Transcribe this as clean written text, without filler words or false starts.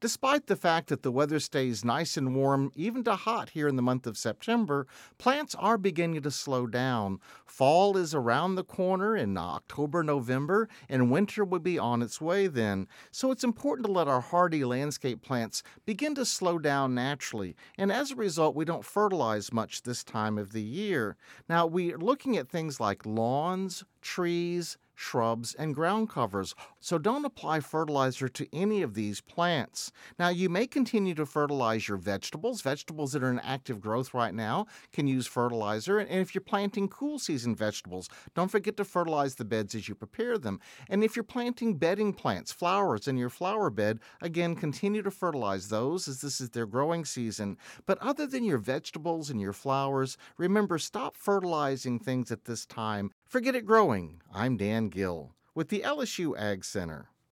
Despite the fact that the weather stays nice and warm, even to hot here in the month of September, plants are beginning to slow down. Fall is around the corner in October, November, and winter will be on its way then. So it's important to let our hardy landscape plants begin to slow down naturally, and as a result, we don't fertilize much this time of the year. Now, we're looking at things like lawns, trees, shrubs, and ground covers, so don't apply fertilizer to any of these plants. Now, you may continue to fertilize your vegetables. Vegetables that are in active growth right now can use fertilizer, and if you're planting cool season vegetables, don't forget to fertilize the beds as you prepare them. And if you're planting bedding plants, flowers in your flower bed, again, continue to fertilize those as this is their growing season. But other than your vegetables and your flowers, remember, stop fertilizing things at this time. Forget it growing. I'm Dan Gill with the LSU Ag Center.